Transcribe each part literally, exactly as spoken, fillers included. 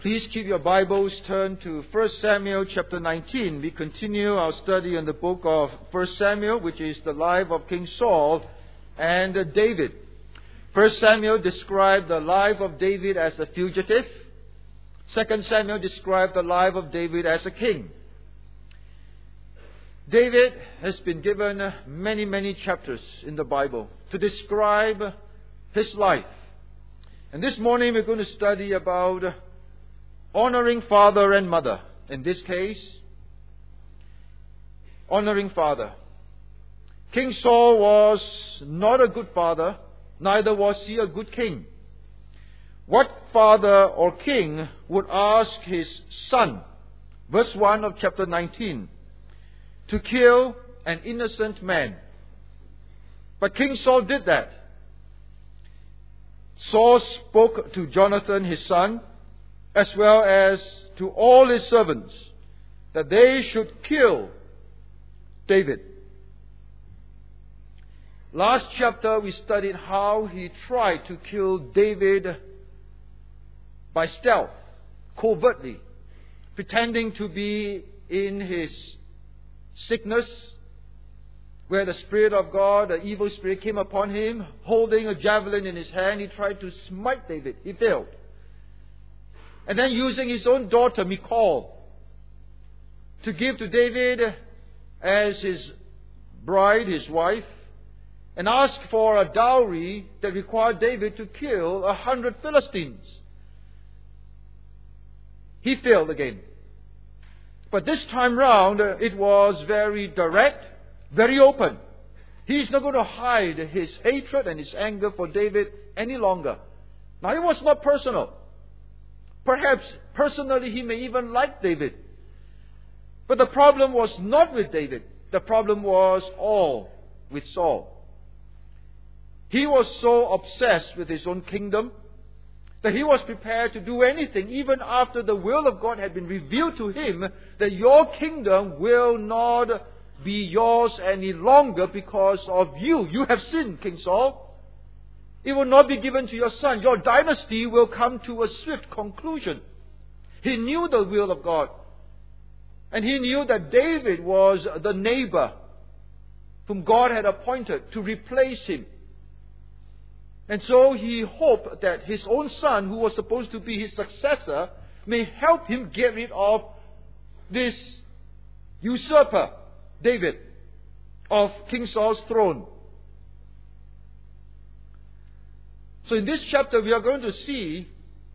Please keep your Bibles turned to First Samuel chapter nineteen. We continue our study on the book of First Samuel, which is the life of King Saul and David. First Samuel described the life of David as a fugitive. Second Samuel described the life of David as a king. David has been given many, many chapters in the Bible to describe his life. And this morning we're going to study about honoring father and mother. In this case, honoring father. King Saul was not a good father, neither was he a good king. What father or king would ask his son, verse one of chapter nineteen, to kill an innocent man? But King Saul did that. Saul spoke to Jonathan, his son, as well as to all his servants, that they should kill David. Last chapter we studied how he tried to kill David by stealth, covertly, pretending to be in his sickness, where the Spirit of God, the evil spirit, came upon him, holding a javelin in his hand. He tried to smite David. He failed. And then using his own daughter, Michal, to give to David as his bride, his wife, and ask for a dowry that required David to kill a hundred Philistines. He failed again. But this time round, it was very direct, very open. He's not going to hide his hatred and his anger for David any longer. Now, it was not personal. Perhaps personally he may even like David. But the problem was not with David. The problem was all with Saul. He was so obsessed with his own kingdom that he was prepared to do anything, even after the will of God had been revealed to him, that your kingdom will not be yours any longer because of you. You have sinned, King Saul. It will not be given to your son. Your dynasty will come to a swift conclusion. He knew the will of God. And he knew that David was the neighbor whom God had appointed to replace him. And so he hoped that his own son, who was supposed to be his successor, may help him get rid of this usurper, David, of King Saul's throne. So in this chapter we are going to see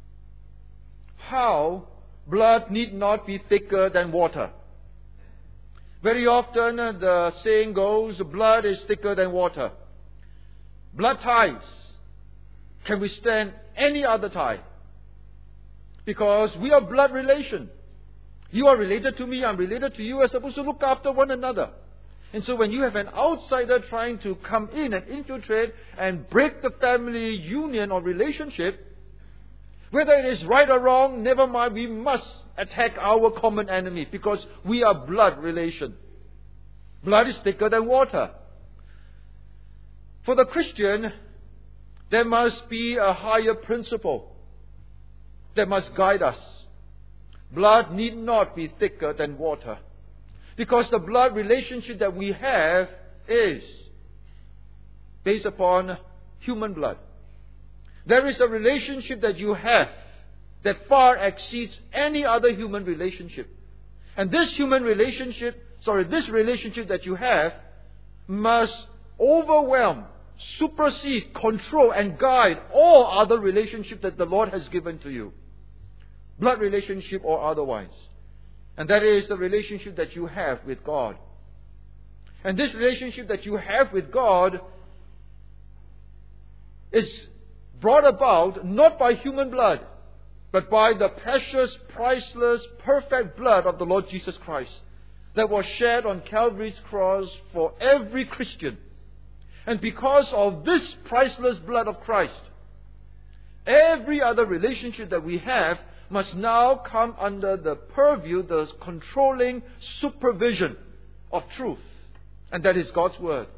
how blood need not be thicker than water. Very often the saying goes, blood is thicker than water. Blood ties can withstand any other tie, because we are blood relation. You are related to me, I'm related to you. We're supposed to look after one another. And so when you have an outsider trying to come in and infiltrate and break the family union or relationship, whether it is right or wrong, never mind, we must attack our common enemy because we are blood relation. Blood is thicker than water. For the Christian, there must be a higher principle that must guide us. Blood need not be thicker than water. Because the blood relationship that we have is based upon human blood. There is a relationship that you have that far exceeds any other human relationship. And this human relationship, sorry, this relationship that you have must overwhelm, supersede, control, and guide all other relationships that the Lord has given to you. Blood relationship or otherwise. And that is the relationship that you have with God. And this relationship that you have with God is brought about not by human blood, but by the precious, priceless, perfect blood of the Lord Jesus Christ that was shed on Calvary's cross for every Christian. And because of this priceless blood of Christ, every other relationship that we have must now come under the purview, the controlling supervision of truth. And that is God's Word.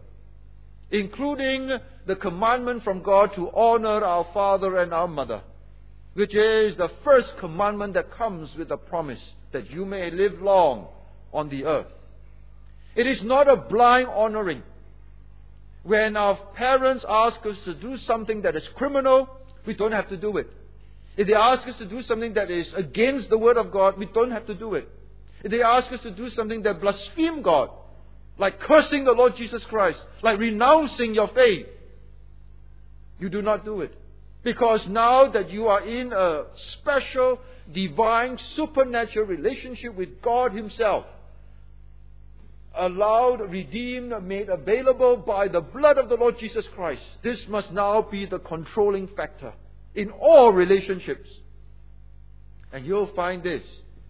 Including the commandment from God to honor our father and our mother, which is the first commandment that comes with the promise that you may live long on the earth. It is not a blind honoring. When our parents ask us to do something that is criminal, we don't have to do it. If they ask us to do something that is against the Word of God, we don't have to do it. If they ask us to do something that blasphemes God, like cursing the Lord Jesus Christ, like renouncing your faith, you do not do it. Because now that you are in a special, divine, supernatural relationship with God Himself, allowed, redeemed, made available by the blood of the Lord Jesus Christ, this must now be the controlling factor in all relationships. And you'll find this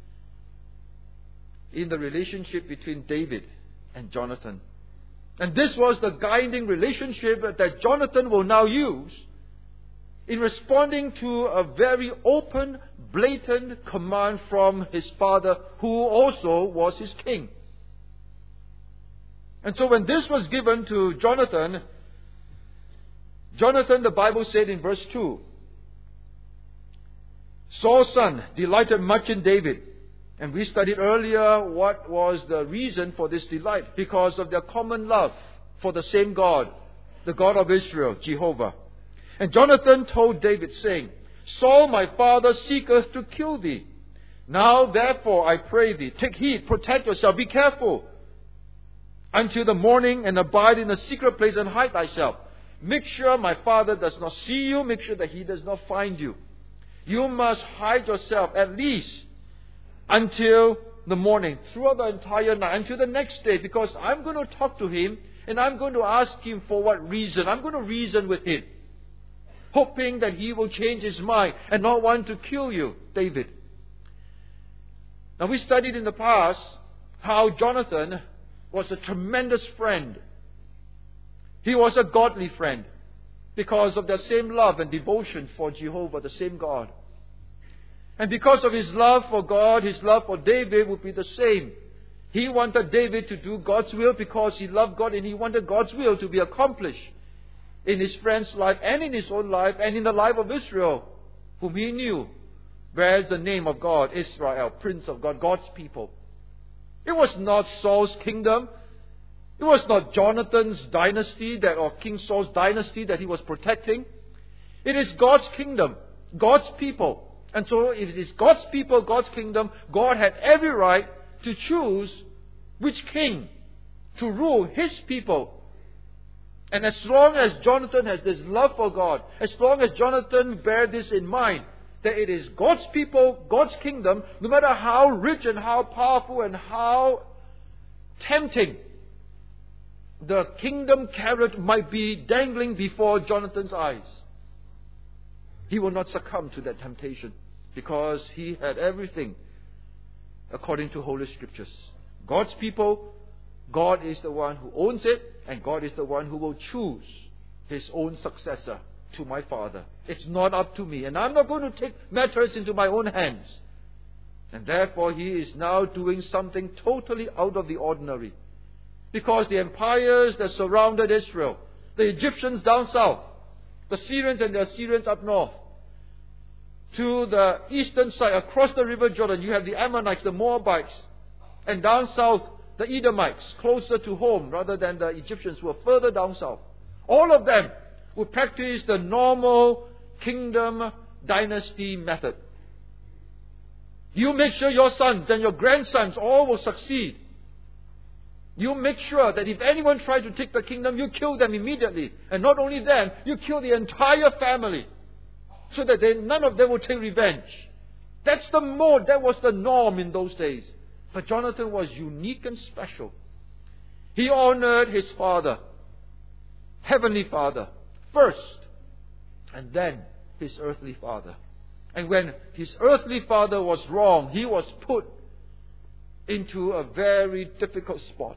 in the relationship between David and Jonathan. And this was the guiding relationship that Jonathan will now use in responding to a very open, blatant command from his father, who also was his king. And so when this was given to Jonathan, Jonathan, the Bible said in verse two, Saul's son delighted much in David. And we studied earlier what was the reason for this delight. Because of their common love for the same God, the God of Israel, Jehovah. And Jonathan told David, saying, Saul my father seeketh to kill thee. Now therefore I pray thee, take heed, protect yourself, be careful until the morning, and abide in a secret place and hide thyself. Make sure my father does not see you. Make sure that he does not find you. You must hide yourself at least until the morning, throughout the entire night, until the next day, because I'm going to talk to him and I'm going to ask him for what reason. I'm going to reason with him, hoping that he will change his mind and not want to kill you, David. Now, we studied in the past how Jonathan was a tremendous friend. He was a godly friend because of their same love and devotion for Jehovah, the same God. And because of his love for God, his love for David would be the same. He wanted David to do God's will because he loved God, and he wanted God's will to be accomplished in his friend's life and in his own life and in the life of Israel, whom he knew bears the name of God, Israel, Prince of God, God's people. It was not Saul's kingdom. It was not Jonathan's dynasty that, or King Saul's dynasty that he was protecting. It is God's kingdom, God's people. And so if it is God's people, God's kingdom, God had every right to choose which king to rule His people. And as long as Jonathan has this love for God, as long as Jonathan bears this in mind, that it is God's people, God's kingdom, no matter how rich and how powerful and how tempting the kingdom carrot might be dangling before Jonathan's eyes, he will not succumb to that temptation, because he had everything according to Holy Scriptures. God's people, God is the one who owns it, and God is the one who will choose His own successor to my father. It's not up to me, and I'm not going to take matters into my own hands. And therefore he is now doing something totally out of the ordinary. Because the empires that surrounded Israel, the Egyptians down south, the Syrians and the Assyrians up north, to the eastern side, across the river Jordan, you have the Ammonites, the Moabites, and down south, the Edomites, closer to home rather than the Egyptians who were further down south. All of them would practice the normal kingdom dynasty method. You make sure your sons and your grandsons all will succeed. You make sure that if anyone tries to take the kingdom, you kill them immediately. And not only them, you kill the entire family, so that they, none of them will take revenge. That's the mode, that was the norm in those days. But Jonathan was unique and special. He honored his father, Heavenly Father, first, and then his earthly father. And when his earthly father was wrong, he was put into a very difficult spot.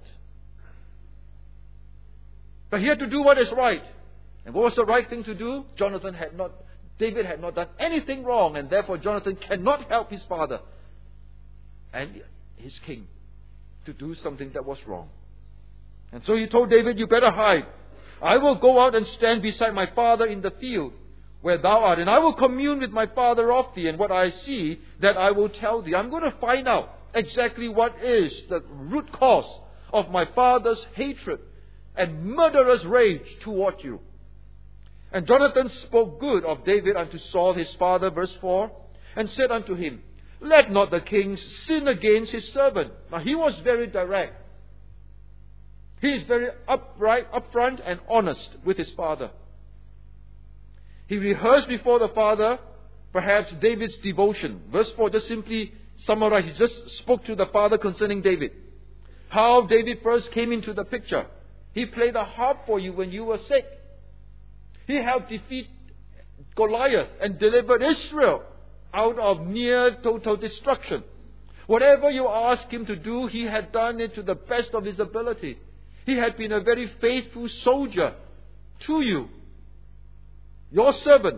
But he had to do what is right. And what was the right thing to do? Jonathan had not, David had not done anything wrong, and therefore Jonathan cannot help his father and his king to do something that was wrong. And so he told David, you better hide. I will go out and stand beside my father in the field where thou art, and I will commune with my Father of thee, and what I see, that I will tell thee. I'm going to find out exactly what is the root cause of my father's hatred and murderous rage toward you. And Jonathan spoke good of David unto Saul his father, verse four, and said unto him, let not the king sin against his servant. Now he was very direct. He is very upright, upfront and honest with his father. He rehearsed before the father, perhaps David's devotion. Verse four just simply summarized. He just spoke to the father concerning David. How David first came into the picture. He played the harp for you when you were sick. He helped defeat Goliath and delivered Israel out of near total destruction. Whatever you asked him to do, he had done it to the best of his ability. He had been a very faithful soldier to you, your servant.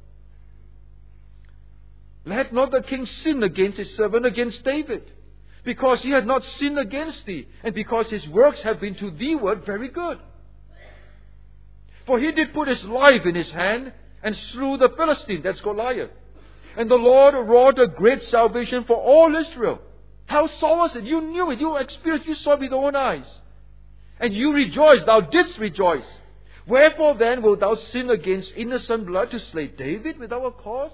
Let not the king sin against his servant, against David, because he had not sinned against thee, and because his works have been to thee word very good. For he did put his life in his hand, and slew the Philistine, that's Goliath. And the Lord wrought a great salvation for all Israel. How saw was it? You knew it, you experienced, you saw it with your own eyes. And you rejoiced, thou didst rejoice. Wherefore then wilt thou sin against innocent blood to slay David without a cause?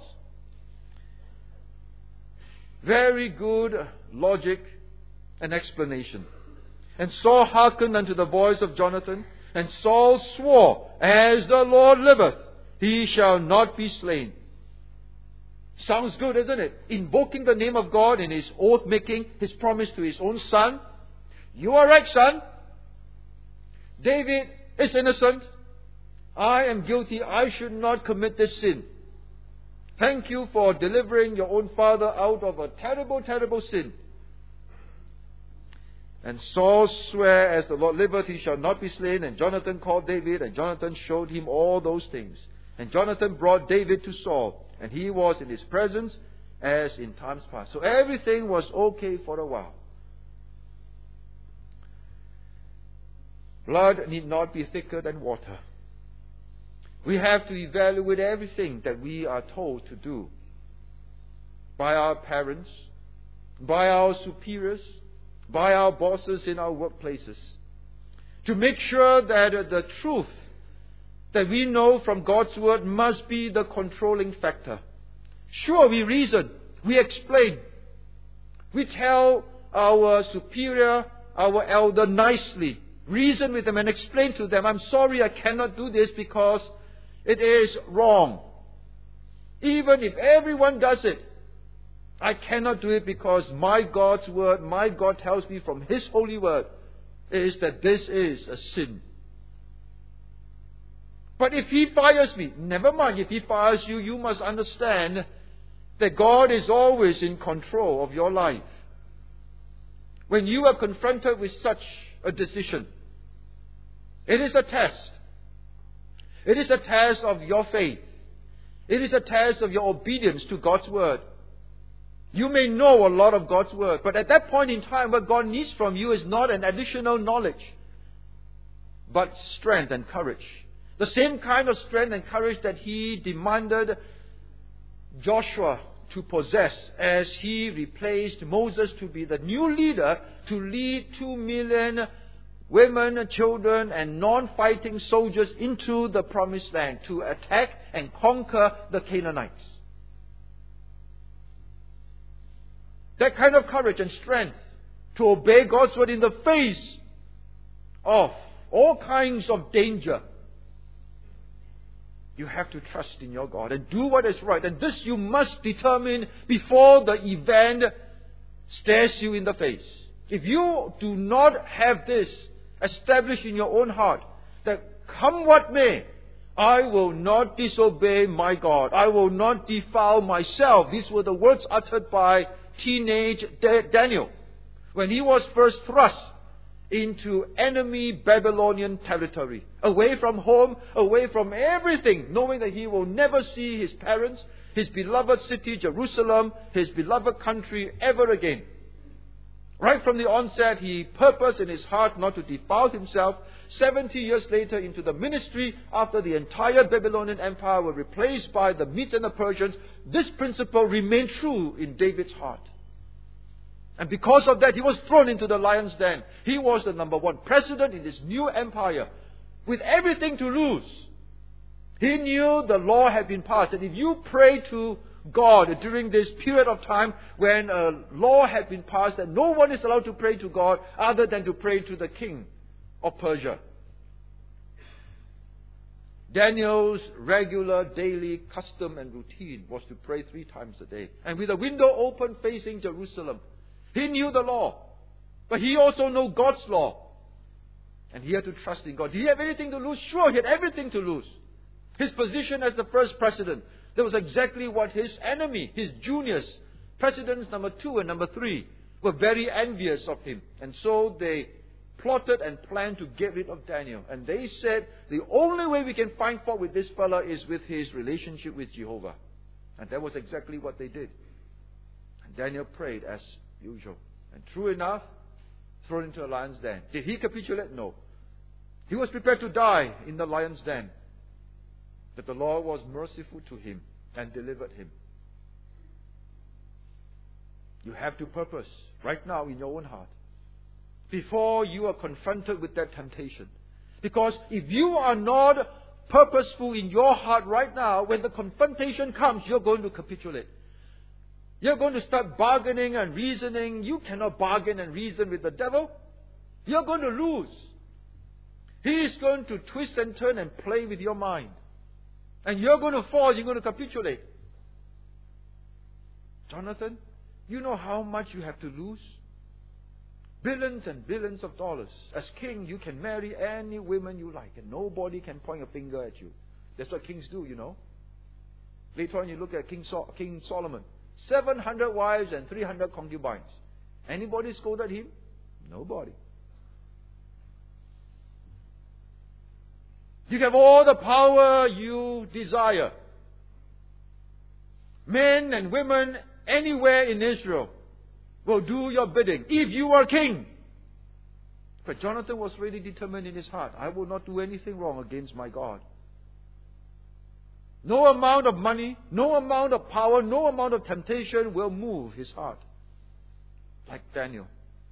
Very good logic and explanation. And Saul hearkened unto the voice of Jonathan, and Saul swore, as the Lord liveth, he shall not be slain. Sounds good, isn't it? Invoking the name of God in his oath making, his promise to his own son. You are right, son. David is innocent. I am guilty. I should not commit this sin. Thank you for delivering your own father out of a terrible, terrible sin. And Saul sware, as the Lord liveth, he shall not be slain. And Jonathan called David, and Jonathan showed him all those things. And Jonathan brought David to Saul, and he was in his presence as in times past. So everything was okay for a while. Blood need not be thicker than water. We have to evaluate everything that we are told to do by our parents, by our superiors, by our bosses in our workplaces, to make sure that the truth that we know from God's Word must be the controlling factor. Sure, we reason, we explain, we tell our superior, our elder nicely, reason with them and explain to them, I'm sorry I cannot do this because it is wrong. Even if everyone does it, I cannot do it because my God's Word, my God tells me from His holy Word, is that this is a sin. But if He fires me, never mind. If He fires you, you must understand that God is always in control of your life. When you are confronted with such a decision, it is a test. It is a test of your faith. It is a test of your obedience to God's Word. You may know a lot of God's Word, but at that point in time, what God needs from you is not an additional knowledge, but strength and courage. The same kind of strength and courage that He demanded Joshua to possess as he replaced Moses to be the new leader to lead two million women, children, and non-fighting soldiers into the promised land to attack and conquer the Canaanites. That kind of courage and strength to obey God's Word in the face of all kinds of danger. You have to trust in your God and do what is right. And this you must determine before the event stares you in the face. If you do not have this established in your own heart, that come what may, I will not disobey my God. I will not defile myself. These were the words uttered by teenage Daniel when he was first thrust into enemy Babylonian territory, away from home, away from everything, knowing that he will never see his parents, his beloved city Jerusalem, his beloved country ever again. Right from the onset, he purposed in his heart not to defile himself. Seventy years later into the ministry, after the entire Babylonian Empire were replaced by the Medes and the Persians, this principle remained true in David's heart. And because of that, he was thrown into the lion's den. He was the number one president in this new empire, with everything to lose. He knew the law had been passed, and if you pray to God during this period of time when a law had been passed that no one is allowed to pray to God other than to pray to the king of Persia. Daniel's regular daily custom and routine was to pray three times a day, and with a window open facing Jerusalem. He knew the law, but he also knew God's law, and he had to trust in God. Did he have anything to lose? Sure, he had everything to lose. His position as the first president, that was exactly what his enemy, his juniors, presidents number two and number three, were very envious of him. And so they plotted and planned to get rid of Daniel. And they said, the only way we can find fault with this fellow is with his relationship with Jehovah. And that was exactly what they did. And Daniel prayed as usual. And true enough, thrown into a lion's den. Did he capitulate? No. He was prepared to die in the lion's den. But the Lord was merciful to him and delivered him. You have to purpose right now in your own heart before you are confronted with that temptation. Because if you are not purposeful in your heart right now, when the confrontation comes, you're going to capitulate. You're going to start bargaining and reasoning. You cannot bargain and reason with the devil. You're going to lose. He is going to twist and turn and play with your mind. And you're going to fall, you're going to capitulate. Jonathan, you know how much you have to lose? Billions and billions of dollars. As king, you can marry any women you like, and nobody can point a finger at you. That's what kings do, you know. Later on, you look at King, Sol- King Solomon. seven hundred wives and three hundred concubines. Anybody scolded him? Nobody. You have all the power you desire. Men and women anywhere in Israel will do your bidding if you are king. But Jonathan was really determined in his heart, I will not do anything wrong against my God. No amount of money, no amount of power, no amount of temptation will move his heart. Like Daniel.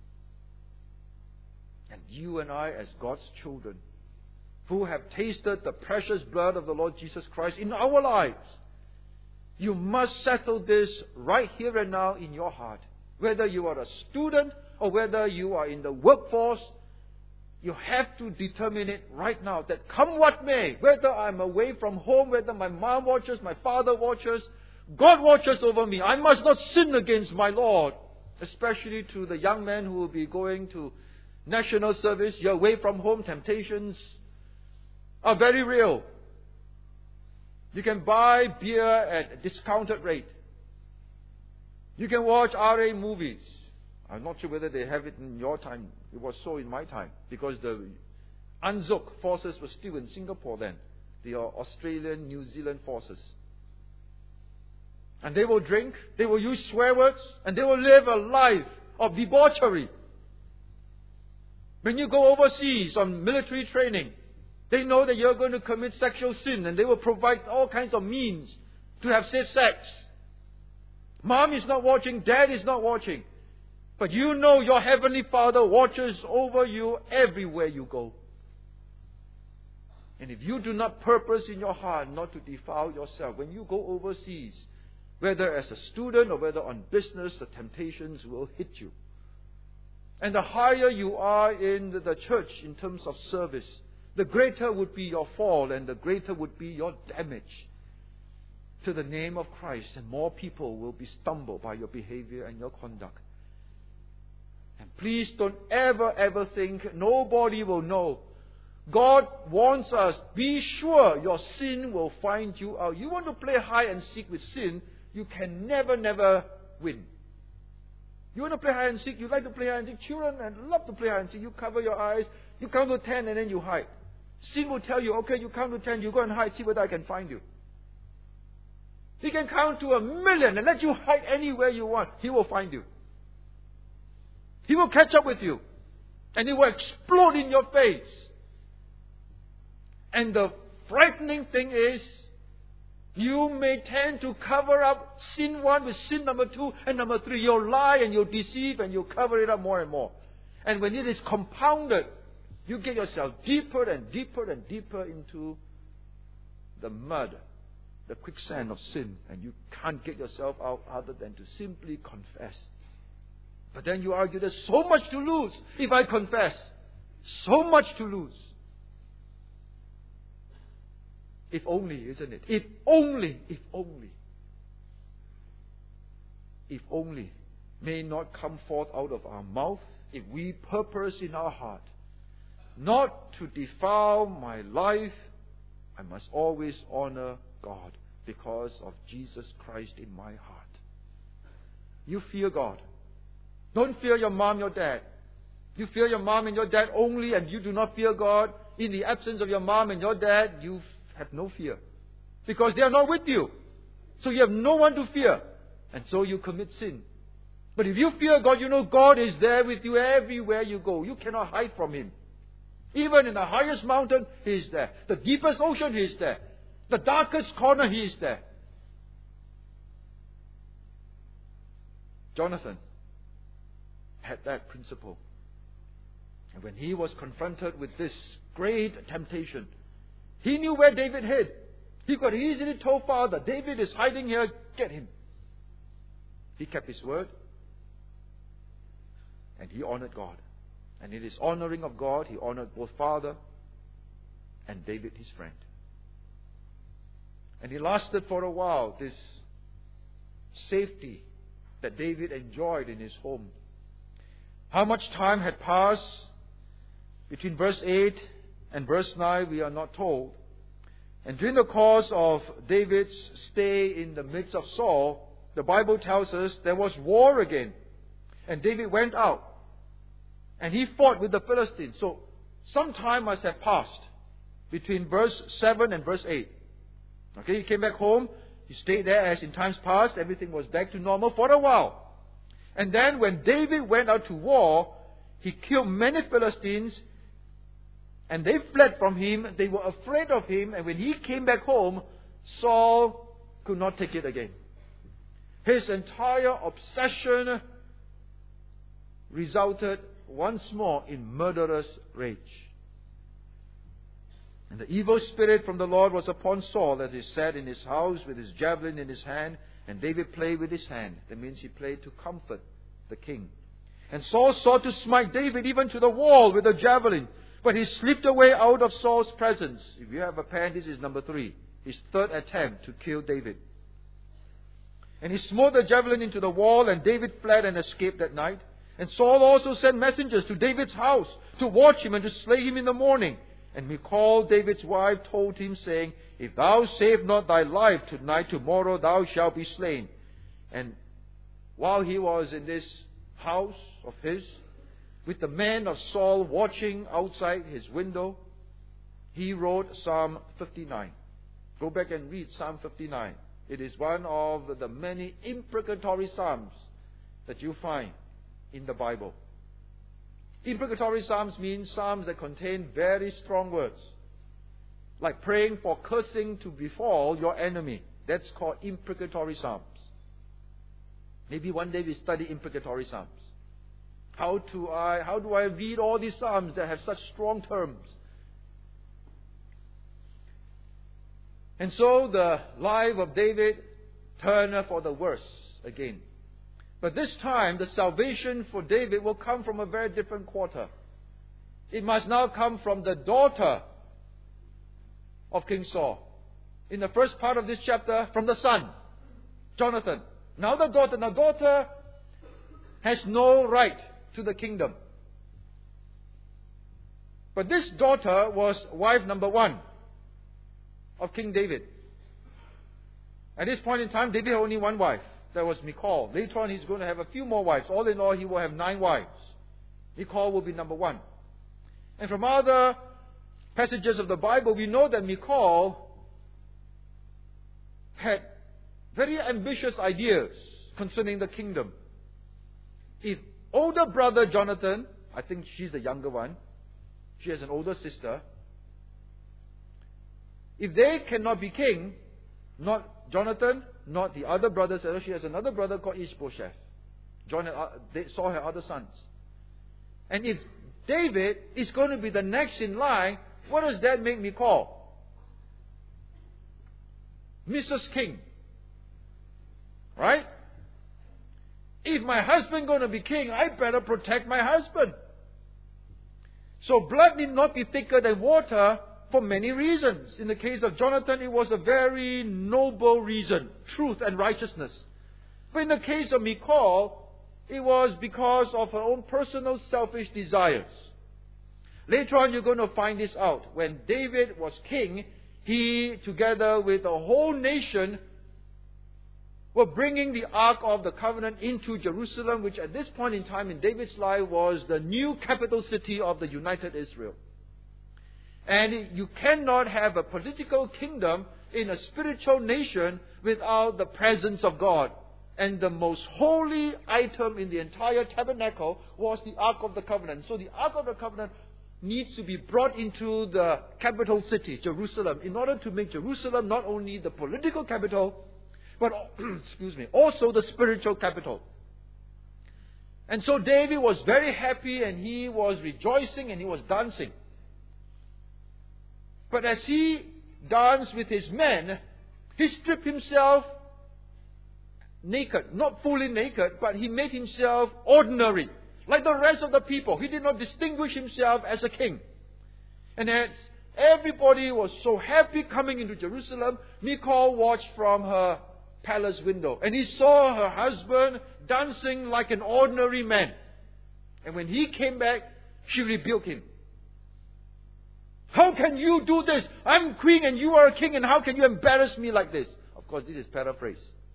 And you and I, as God's children, who have tasted the precious blood of the Lord Jesus Christ in our lives, you must settle this right here and now in your heart. Whether you are a student or whether you are in the workforce, you have to determine it right now that come what may, whether I'm away from home, whether my mom watches, my father watches, God watches over me. I must not sin against my Lord. Especially to the young men who will be going to national service. You're away from home, temptations are very real. You can buy beer at a discounted rate. You can watch R A movies. I'm not sure whether they have it in your time. It was so in my time. Because the Anzuk forces were still in Singapore then. The Australian, New Zealand forces. And they will drink, they will use swear words, and they will live a life of debauchery. When you go overseas on military training, they know that you're going to commit sexual sin, and they will provide all kinds of means to have safe sex. Mom is not watching, Dad is not watching. But you know your Heavenly Father watches over you everywhere you go. And if you do not purpose in your heart not to defile yourself, when you go overseas, whether as a student or whether on business, the temptations will hit you. And the higher you are in the church in terms of service, the greater would be your fall and the greater would be your damage to the name of Christ. And more people will be stumbled by your behavior and your conduct. And please don't ever, ever think nobody will know. God warns us, be sure your sin will find you out. You want to play hide and seek with sin, you can never, never win. You want to play hide and seek, you like to play hide and seek. Children and love to play hide and seek. You cover your eyes, you count to ten and then you hide. Sin will tell you, okay, you count to ten, you go and hide, see whether I can find you. He can count to a million and let you hide anywhere you want. He will find you. He will catch up with you. And it will explode in your face. And the frightening thing is, you may tend to cover up sin one with sin number two and number three. You'll lie and you'll deceive and you'll cover it up more and more. And when it is compounded, you get yourself deeper and deeper and deeper into the mud, the quicksand of sin. And you can't get yourself out other than to simply confess. But then you argue, there's so much to lose if I confess. So much to lose. If only, isn't it? If only, if only. If only may not come forth out of our mouth if we purpose in our heart not to defile my life. I must always honor God because of Jesus Christ in my heart. You fear God. Don't fear your mom, your dad. You fear your mom and your dad only, and you do not fear God. In the absence of your mom and your dad, you have no fear. Because they are not with you. So you have no one to fear. And so you commit sin. But if you fear God, you know God is there with you everywhere you go. You cannot hide from Him. Even in the highest mountain, He is there. The deepest ocean, He is there. The darkest corner, He is there. Jonathan had that principle. And when he was confronted with this great temptation, he knew where David hid. He could easily told father, David is hiding here, get him. He kept his word. And he honored God. And in his honoring of God, he honored both father and David, his friend. And he lasted for a while, this safety that David enjoyed in his home. How much time had passed between verse eight and verse nine, we are not told. And during the course of David's stay in the midst of Saul, the Bible tells us there was war again. And David went out. And he fought with the Philistines. So some time must have passed between verse seven and verse eight. Okay, he came back home. He stayed there as in times past. Everything was back to normal for a while. And then when David went out to war, he killed many Philistines. And they fled from him. They were afraid of him. And when he came back home, Saul could not take it again. His entire obsession resulted once more in murderous rage. And the evil spirit from the Lord was upon Saul as he sat in his house with his javelin in his hand. And David played with his hand. That means he played to comfort the king. And Saul sought to smite David even to the wall with a javelin. But he slipped away out of Saul's presence. If you have a pen, this is number three. His third attempt to kill David. And he smote the javelin into the wall, and David fled and escaped that night. And Saul also sent messengers to David's house to watch him and to slay him in the morning. And Michal, David's wife, told him, saying, If thou save not thy life tonight, tomorrow thou shalt be slain. And while he was in this house of his, with the men of Saul watching outside his window, he wrote Psalm fifty-nine. Go back and read Psalm fifty-nine. It is one of the many imprecatory psalms that you find in the Bible. Imprecatory psalms mean psalms that contain very strong words. Like praying for cursing to befall your enemy. That's called imprecatory psalms. Maybe one day we study imprecatory psalms. How do I, how do I read all these psalms that have such strong terms? And so the life of David turned for the worse again. But this time, the salvation for David will come from a very different quarter. It must now come from the daughter of King Saul. In the first part of this chapter, from the son, Jonathan. Now the daughter. Now daughter has no right to the kingdom. But this daughter was wife number one of King David. At this point in time, David had only one wife. That was Michal. Later on, he's going to have a few more wives. All in all, he will have nine wives. Michal will be number one. And from other passages of the Bible, we know that Michal had very ambitious ideas concerning the kingdom. If older brother Jonathan, I think she's the younger one, she has an older sister. If they cannot be king, not Jonathan, not the other brothers, she has another brother called Ishbosheth. John and, uh, they saw her other sons. And if David is going to be the next in line, what does that make me call? Missus King. Right? If my husband going to be king, I better protect my husband. So blood need not be thicker than water for many reasons. In the case of Jonathan, it was a very noble reason, truth and righteousness. But in the case of Michal, it was because of her own personal selfish desires. Later on, you're going to find this out. When David was king, he, together with the whole nation, were bringing the Ark of the Covenant into Jerusalem, which at this point in time in David's life was the new capital city of the united Israel. And you cannot have a political kingdom in a spiritual nation without the presence of God. And the most holy item in the entire tabernacle was the Ark of the Covenant. So the Ark of the Covenant needs to be brought into the capital city, Jerusalem, in order to make Jerusalem not only the political capital, but excuse me, also the spiritual capital. And so David was very happy, and he was rejoicing, and he was dancing. But as he danced with his men, he stripped himself naked, not fully naked, but he made himself ordinary, like the rest of the people. He did not distinguish himself as a king. And as everybody was so happy coming into Jerusalem, Michal watched from her palace window, and he saw her husband dancing like an ordinary man. And when he came back, she rebuked him. How can you do this? I'm queen and you are a king, and how can you embarrass me like this? Of course, this is paraphrase.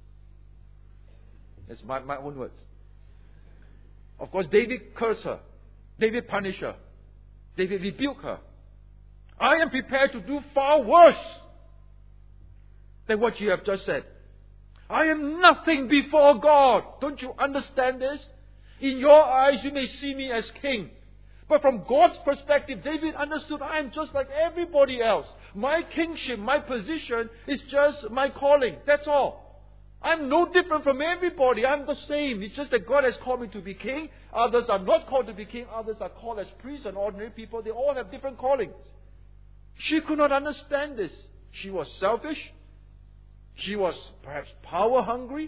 It's my, my own words. Of course, David cursed her. David punished her. David rebuked her. I am prepared to do far worse than what you have just said. I am nothing before God. Don't you understand this? In your eyes, you may see me as king. But from God's perspective, David understood, I am just like everybody else. My kingship, my position is just my calling. That's all. I'm no different from everybody. I'm the same. It's just that God has called me to be king. Others are not called to be king. Others are called as priests and ordinary people. They all have different callings. She could not understand this. She was selfish. She was perhaps power hungry.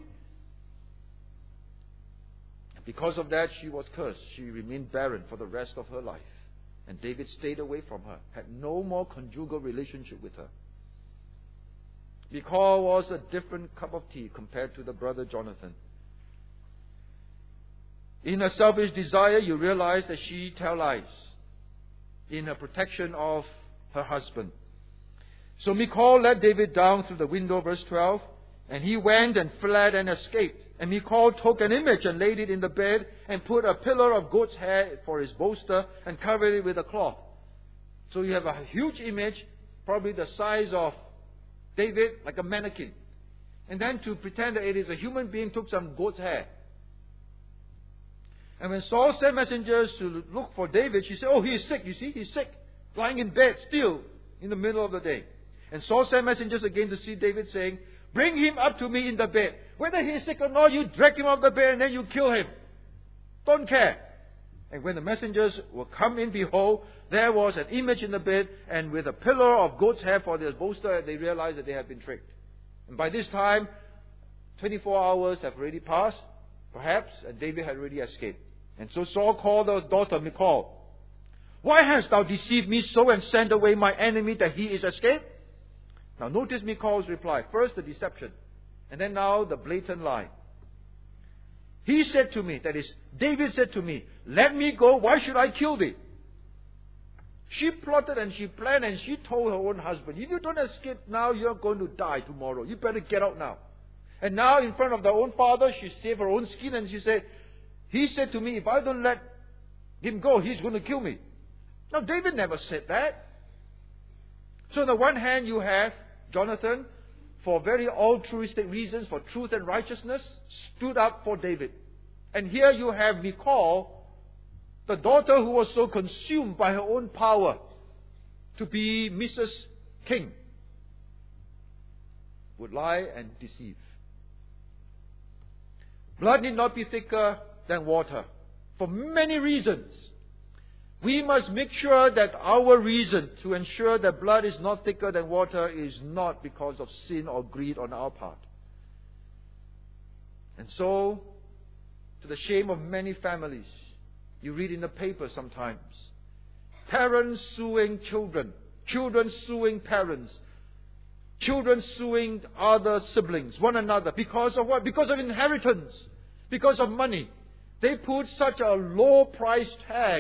And because of that, she was cursed. She remained barren for the rest of her life. And David stayed away from her, had no more conjugal relationship with her. Michal was a different cup of tea compared to the brother Jonathan. In her selfish desire, you realize that she tells lies in her protection of her husband. So Michal led David down through the window, verse twelve, and he went and fled and escaped. And Michal took an image and laid it in the bed and put a pillar of goat's hair for his bolster and covered it with a cloth. So you have a huge image, probably the size of David, like a mannequin. And then to pretend that it is a human being, took some goat's hair. And when Saul sent messengers to look for David, she said, oh, he is sick, you see, he's sick, lying in bed still in the middle of the day. And Saul sent messengers again to see David, saying, bring him up to me in the bed. Whether he is sick or not, you drag him off the bed and then you kill him. Don't care. And when the messengers were come in, behold, there was an image in the bed, and with a pillar of goat's hair for their bolster, they realized that they had been tricked. And by this time, twenty-four hours have already passed, perhaps, and David had already escaped. And so Saul called his daughter Michal. Why hast thou deceived me so and sent away my enemy that he is escaped? Now notice Michal's reply. First the deception, and then now the blatant lie. He said to me, that is, David said to me, let me go, why should I kill thee? She plotted and she planned and she told her own husband, if you don't escape now, you're going to die tomorrow. You better get out now. And now in front of their own father, she saved her own skin and she said, he said to me, if I don't let him go, he's going to kill me. Now David never said that. So on the one hand, you have Jonathan, for very altruistic reasons, for truth and righteousness, stood up for David And here you have Michal, the daughter who was so consumed by her own power to be Missus King, would lie and deceive. Blood need not be thicker than water for many reasons. We must make sure that our reason to ensure that blood is not thicker than water is not because of sin or greed on our part. And so, to the shame of many families, you read in the paper sometimes, parents suing children, children suing parents, children suing other siblings, one another, because of what? Because of inheritance, because of money. They put such a low price tag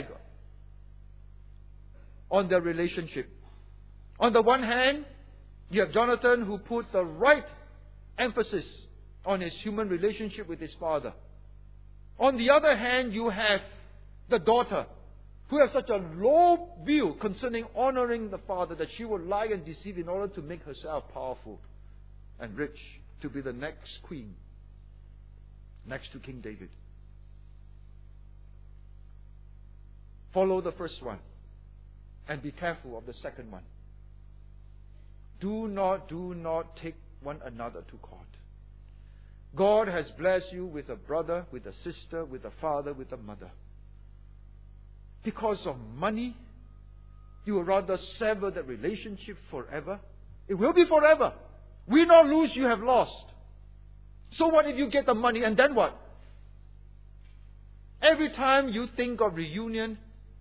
on their relationship. On the one hand, you have Jonathan who put the right emphasis on his human relationship with his father. On the other hand, you have the daughter who has such a low view concerning honoring the father that she will lie and deceive in order to make herself powerful and rich to be the next queen, next to King David. Follow the first one and be careful of the second one. Do not, do not take one another to court. God has blessed you with a brother, with a sister, with a father, with a mother. Because of money, you will rather sever that relationship forever. It will be forever. We not lose, you have lost. So what if you get the money and then what? Every time you think of reunion,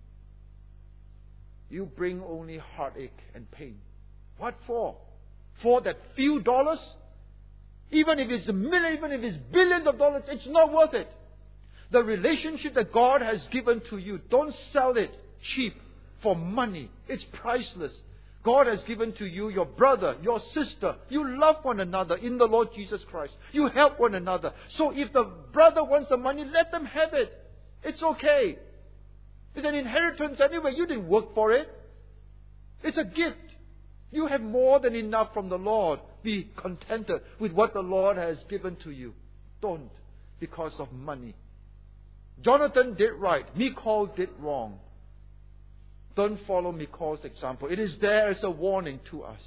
you bring only heartache and pain. What for? For that few dollars? Even if it's a million, even if it's billions of dollars, it's not worth it. The relationship that God has given to you, don't sell it cheap for money. It's priceless. God has given to you your brother, your sister. You love one another in the Lord Jesus Christ. You help one another. So if the brother wants the money, let them have it. It's okay. It's an inheritance anyway. You didn't work for it. It's a gift. You have more than enough from the Lord. Be contented with what the Lord has given to you. Don't because of money. Jonathan did right. Michal did wrong. Don't follow Michal's example. It is there as a warning to us.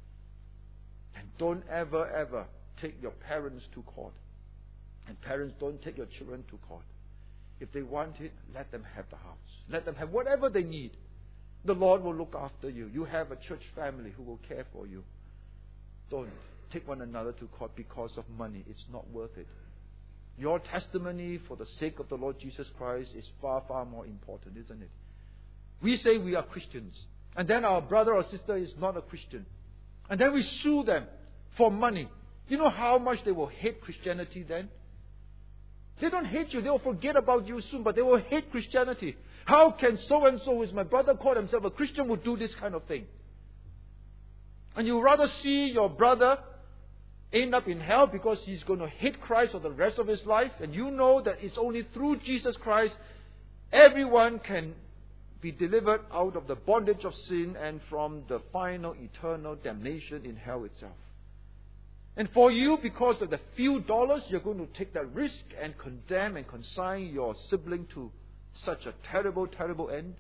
And don't ever, ever take your parents to court. And parents, don't take your children to court. If they want it, let them have the house. Let them have whatever they need. The Lord will look after you. You have a church family who will care for you. Don't take one another to court because of money. It's not worth it. Your testimony for the sake of the Lord Jesus Christ is far, far more important, isn't it? We say we are Christians, and then our brother or sister is not a Christian. And then we sue them for money. You know how much they will hate Christianity then? They don't hate you. They will forget about you soon, but they will hate Christianity. How can so-and-so, who is my brother, call himself a Christian, would do this kind of thing? And you rather see your brother end up in hell because he's going to hate Christ for the rest of his life, and you know that it's only through Jesus Christ everyone can be delivered out of the bondage of sin and from the final eternal damnation in hell itself. And for you, because of the few dollars, you're going to take that risk and condemn and consign your sibling to such a terrible, terrible end?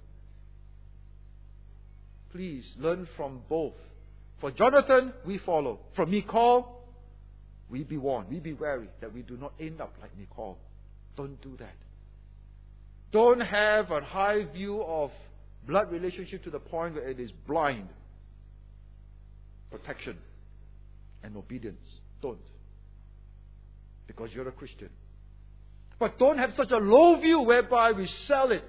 Please learn from both. For Jonathan, we follow. From Michal, we be warned. We be wary that we do not end up like Michal. Don't do that. Don't have a high view of blood relationship to the point where it is blind protection and obedience. Don't. Because you're a Christian. But don't have such a low view whereby we sell it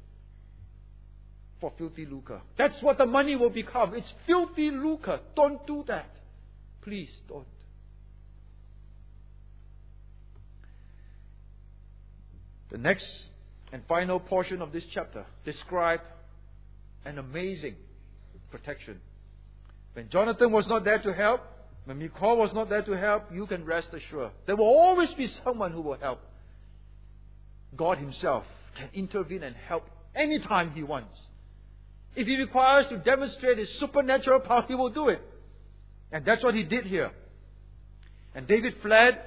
for filthy lucre. That's what the money will become. It's filthy lucre. Don't do that. Please don't. The next and final portion of this chapter describes an amazing protection. When Jonathan was not there to help, when Michal was not there to help, you can rest assured there will always be someone who will help. God Himself can intervene and help anytime He wants. If He requires to demonstrate His supernatural power, He will do it. And that's what He did here. And David fled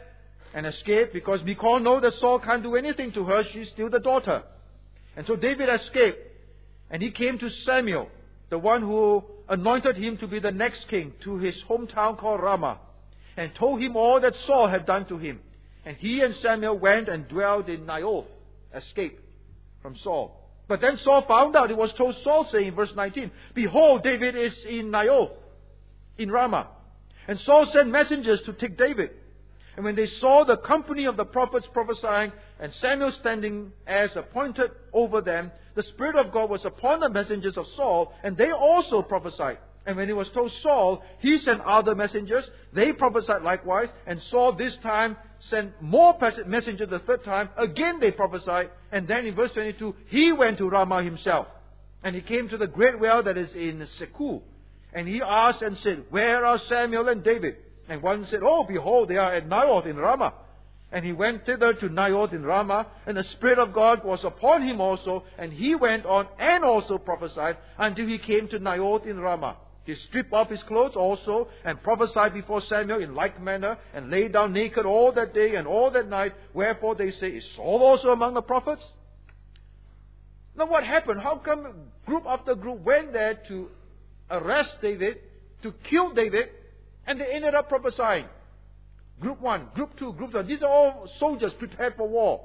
and escaped, because Michal knows that Saul can't do anything to her. She's still the daughter. And so David escaped, and he came to Samuel, the one who anointed him to be the next king, to his hometown called Ramah, and told him all that Saul had done to him. And he and Samuel went and dwelled in Naioth, escaped from Saul. But then Saul found out, it was told Saul, saying in verse nineteen, "Behold, David is in Naioth, in Ramah." And Saul sent messengers to take David. And when they saw the company of the prophets prophesying, and Samuel standing as appointed over them, the Spirit of God was upon the messengers of Saul, and they also prophesied. And when it was told Saul, he sent other messengers. They prophesied likewise. And Saul this time sent more messengers the third time. Again they prophesied. And then in verse twenty-two, he went to Ramah himself. And he came to the great well that is in Seku. And he asked and said, "Where are Samuel and David?" And one said, "Oh, behold, they are at Naioth in Ramah." And he went thither to Naioth in Ramah, and the Spirit of God was upon him also. And he went on and also prophesied until he came to Naioth in Ramah. He stripped off his clothes also, and prophesied before Samuel in like manner, and lay down naked all that day and all that night. Wherefore they say, "Is Saul also among the prophets?" Now what happened? How come group after group went there to arrest David, to kill David, and they ended up prophesying? Group one, group two, group three. These are all soldiers prepared for war.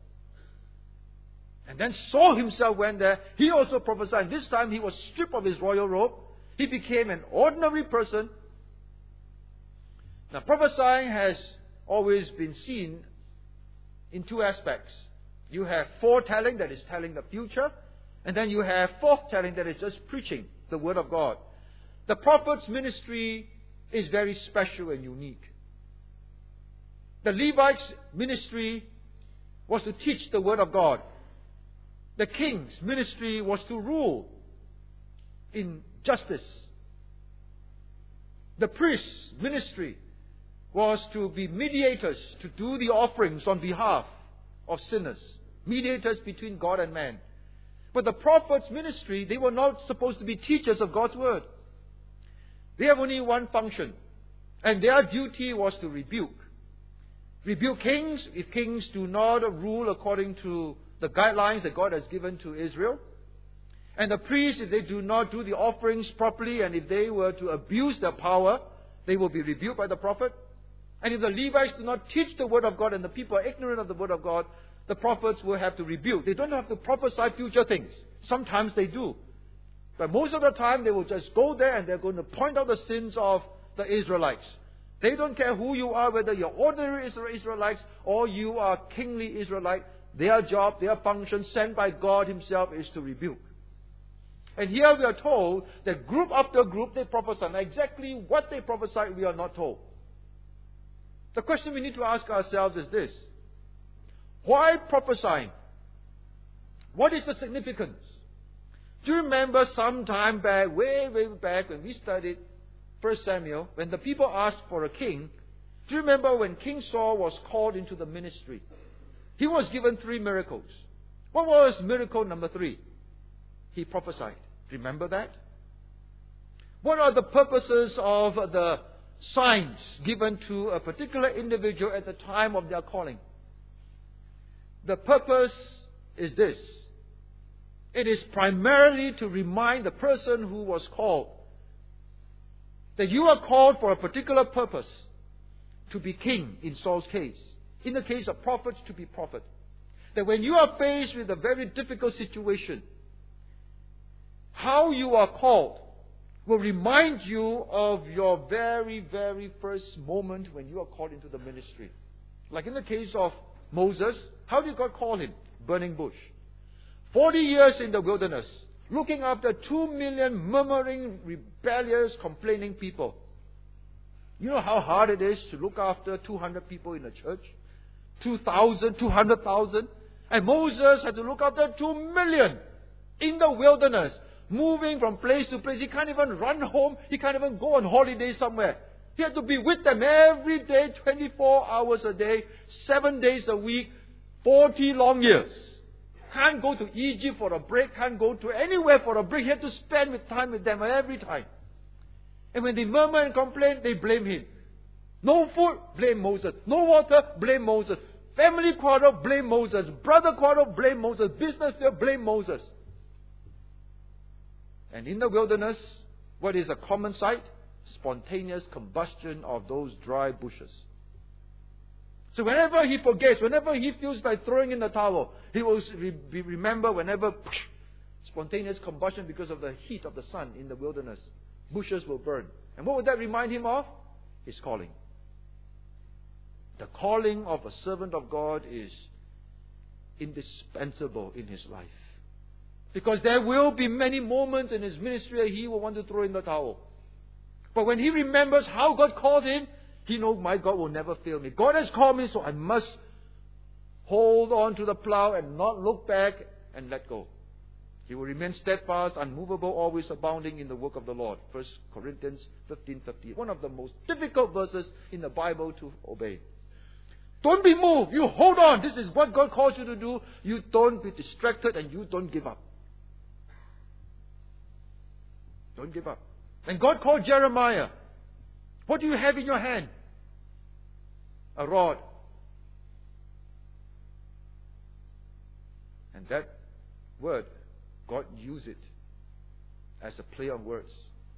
And then Saul himself went there. He also prophesied. This time he was stripped of his royal robe. He became an ordinary person. Now prophesying has always been seen in two aspects. You have foretelling, that is telling the future. And then you have forthtelling, that is just preaching the Word of God. The prophet's ministry is very special and unique. The Levites' ministry was to teach the Word of God. The king's ministry was to rule in justice. The priest's ministry was to be mediators, to do the offerings on behalf of sinners. Mediators between God and man. But the prophet's ministry, they were not supposed to be teachers of God's Word. They have only one function. And their duty was to rebuke. Rebuke kings if kings do not rule according to the guidelines that God has given to Israel. And the priests, if they do not do the offerings properly, and if they were to abuse their power, they will be rebuked by the prophet. And if the Levites do not teach the Word of God and the people are ignorant of the Word of God, the prophets will have to rebuke. They don't have to prophesy future things. Sometimes they do. But most of the time they will just go there and they're going to point out the sins of the Israelites. They don't care who you are, whether you're ordinary Israelites or you are kingly Israelite. Their job, their function, sent by God Himself, is to rebuke. And here we are told that group after group they prophesy. Now exactly what they prophesied we are not told. The question we need to ask ourselves is this: why prophesying? What is the significance? Do you remember some time back, way, way back, when we studied First Samuel, when the people asked for a king? Do you remember when King Saul was called into the ministry? He was given three miracles. What was miracle number three? He prophesied. Remember that? What are the purposes of the signs given to a particular individual at the time of their calling? The purpose is this. It is primarily to remind the person who was called that you are called for a particular purpose, to be king in Saul's case. In the case of prophets, to be prophet. That when you are faced with a very difficult situation, how you are called will remind you of your very, very first moment when you are called into the ministry. Like in the case of Moses, how did God call him? Burning bush. Forty years in the wilderness, looking after two million murmuring, rebellious, complaining people. You know how hard it is to look after two hundred people in a church? two thousand, two hundred thousand. And Moses had to look after two million in the wilderness, moving from place to place. He can't even run home. He can't even go on holiday somewhere. He had to be with them every day, twenty-four hours a day, seven days a week, forty long years. Can't go to Egypt for a break, can't go to anywhere for a break. He had to spend with time with them every time. And when they murmur and complain, they blame him. No food, blame Moses. No water, blame Moses. Family quarrel, blame Moses. Brother quarrel, blame Moses. Business fail, blame Moses. And in the wilderness, what is a common sight? Spontaneous combustion of those dry bushes. So whenever he forgets, whenever he feels like throwing in the towel, he will re- remember whenever psh, spontaneous combustion because of the heat of the sun in the wilderness. Bushes will burn. And what would that remind him of? His calling. The calling of a servant of God is indispensable in his life. Because there will be many moments in his ministry that he will want to throw in the towel. But when he remembers how God called him, he knows my God will never fail me. God has called me, so I must hold on to the plow and not look back and let go. He will remain steadfast, unmovable, always abounding in the work of the Lord. First Corinthians fifteen fifty. One of the most difficult verses in the Bible to obey. Don't be moved. You hold on. This is what God calls you to do. You don't be distracted and you don't give up. Don't give up. And God called Jeremiah. What do you have in your hand? A rod. And that word, God used it as a play on words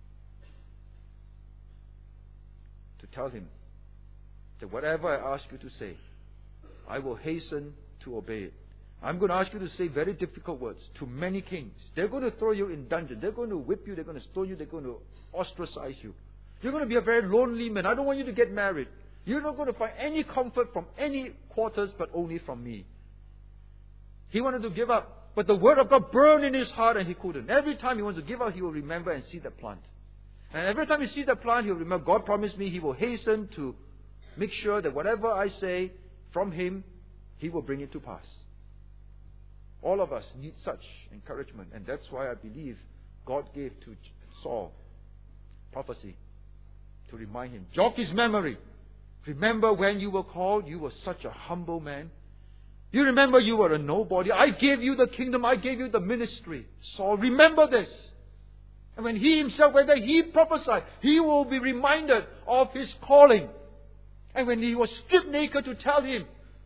to tell him that whatever I ask you to say, I will hasten to obey it. I'm going to ask you to say very difficult words to many kings. They're going to throw you in dungeon. They're going to whip you. They're going to stone you. They're going to ostracize you. You're going to be a very lonely man. I don't want you to get married. You're not going to find any comfort from any quarters but only from me. He wanted to give up. But the word of God burned in his heart and he couldn't. Every time he wants to give up, he will remember and see the plant. And every time he sees the plant, he will remember, God promised me he will hasten to make sure that whatever I say from him, he will bring it to pass. All of us need such encouragement. And that's why I believe God gave to Saul prophecy to remind him. Jog his memory. Remember when you were called, you were such a humble man. You remember you were a nobody. I gave you the kingdom. I gave you the ministry. Saul, remember this. And when he himself, whether he prophesied, he will be reminded of his calling. And when he was stripped naked to tell him,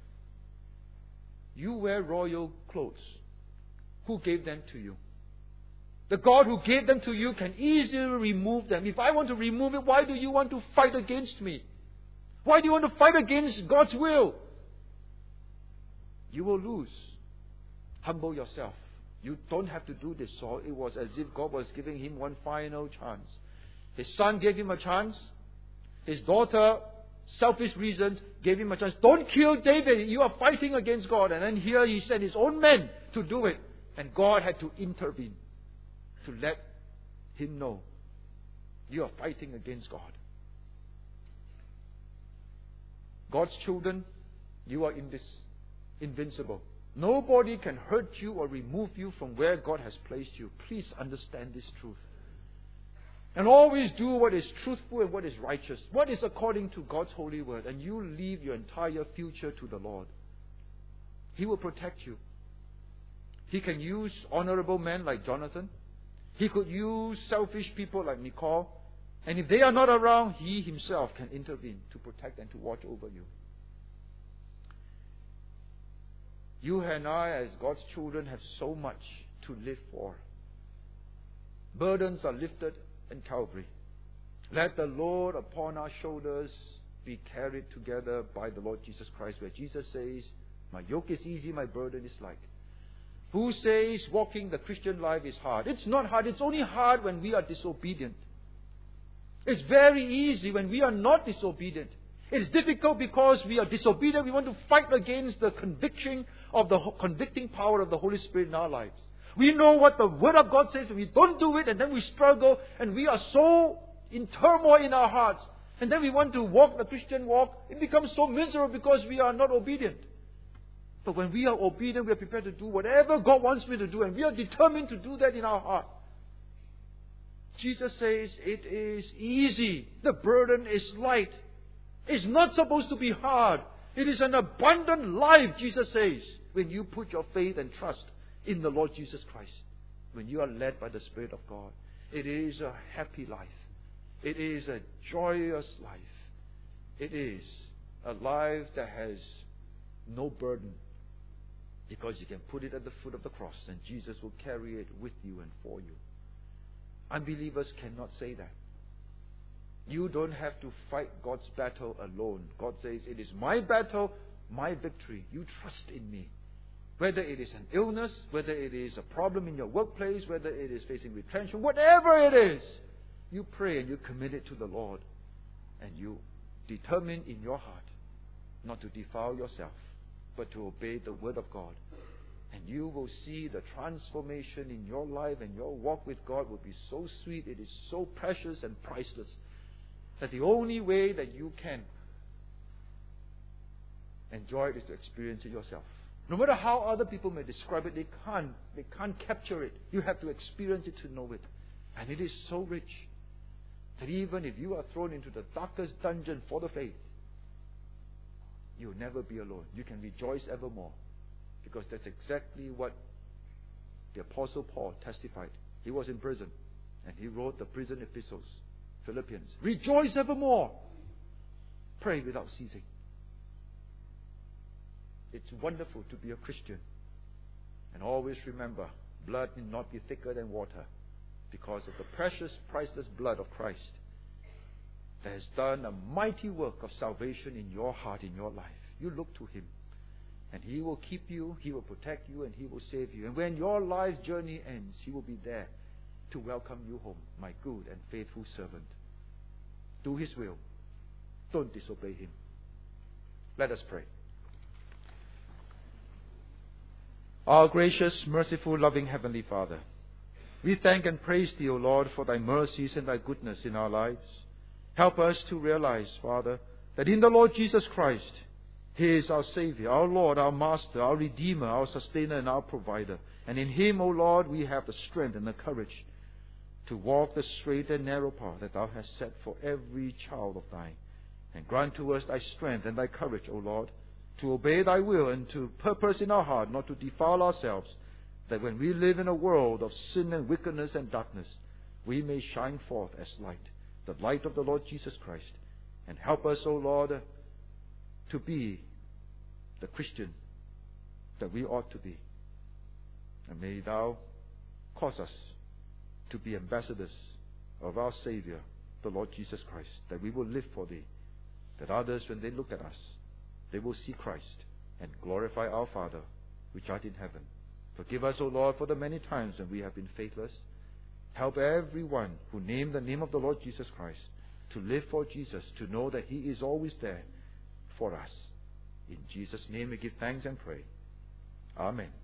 you wear royal clothes. Who gave them to you? The God who gave them to you can easily remove them. If I want to remove it, why do you want to fight against me? Why do you want to fight against God's will? You will lose. Humble yourself. You don't have to do this, Saul. It was as if God was giving him one final chance. His son gave him a chance. His daughter, selfish reasons, gave him a chance. Don't kill David. You are fighting against God. And then here he sent his own men to do it. And God had to intervene to let him know you are fighting against God. God's children, you are in this invincible. Nobody can hurt you or remove you from where God has placed you. Please understand this truth. And always do what is truthful and what is righteous. What is according to God's holy word. And you leave your entire future to the Lord. He will protect you. He can use honorable men like Jonathan. He could use selfish people like Michal. And if they are not around, He Himself can intervene to protect and to watch over you. You and I, as God's children, have so much to live for. Burdens are lifted in Calvary. Let the load upon our shoulders be carried together by the Lord Jesus Christ, where Jesus says, my yoke is easy, my burden is light. Who says walking the Christian life is hard? It's not hard. It's only hard when we are disobedient. It's very easy when we are not disobedient. It's difficult because we are disobedient. We want to fight against the conviction of the convicting power of the Holy Spirit in our lives. We know what the Word of God says, and we don't do it, and then we struggle, and we are so in turmoil in our hearts. And then we want to walk the Christian walk. It becomes so miserable because we are not obedient. But when we are obedient, we are prepared to do whatever God wants me to do, and we are determined to do that in our heart. Jesus says it is easy. The burden is light. It's not supposed to be hard. It is an abundant life, Jesus says, when you put your faith and trust in the Lord Jesus Christ. When you are led by the Spirit of God. It is a happy life. It is a joyous life. it is a life that has no burden, because you can put it at the foot of the cross and Jesus will carry it with you and for you. Unbelievers cannot say that. You don't have to fight God's battle alone. God says, it is my battle, my victory. You trust in me. Whether it is an illness, whether it is a problem in your workplace, whether it is facing retrenchment, whatever it is, you pray and you commit it to the Lord. And you determine in your heart not to defile yourself, but to obey the Word of God. And you will see the transformation in your life, and your walk with God will be so sweet, it is so precious and priceless, that the only way that you can enjoy it is to experience it yourself. No matter how other people may describe it, they can't, they can't capture it. You have to experience it to know it. And it is so rich that even if you are thrown into the darkest dungeon for the faith, you'll never be alone. You can rejoice evermore. Because that's exactly what the Apostle Paul testified. He was in prison, and he wrote the prison epistles, Philippians. Rejoice evermore. Pray without ceasing. It's wonderful to be a Christian. And always remember, blood need not be thicker than water, because of the precious, priceless blood of Christ that has done a mighty work of salvation in your heart, in your life. You look to Him, and He will keep you, He will protect you, and He will save you. And when your life journey ends, He will be there to welcome you home, my good and faithful servant. Do His will. Don't disobey Him. Let us pray. Our gracious, merciful, loving Heavenly Father, we thank and praise Thee, O Lord, for Thy mercies and Thy goodness in our lives. Help us to realize, Father, that in the Lord Jesus Christ, He is our Savior, our Lord, our Master, our Redeemer, our Sustainer, and our Provider. And in Him, O Lord, we have the strength and the courage to walk the straight and narrow path that Thou hast set for every child of Thine. And grant to us Thy strength and Thy courage, O Lord, to obey Thy will and to purpose in our heart not to defile ourselves, that when we live in a world of sin and wickedness and darkness, we may shine forth as light, the light of the Lord Jesus Christ. And help us, O Lord, to be the Christian that we ought to be. And may Thou cause us to be ambassadors of our Savior, the Lord Jesus Christ, that we will live for Thee, that others, when they look at us, they will see Christ and glorify our Father, which art in heaven. Forgive us, O Lord, for the many times when we have been faithless. Help everyone who named the name of the Lord Jesus Christ to live for Jesus, to know that He is always there for us. In Jesus' name we give thanks and pray. Amen.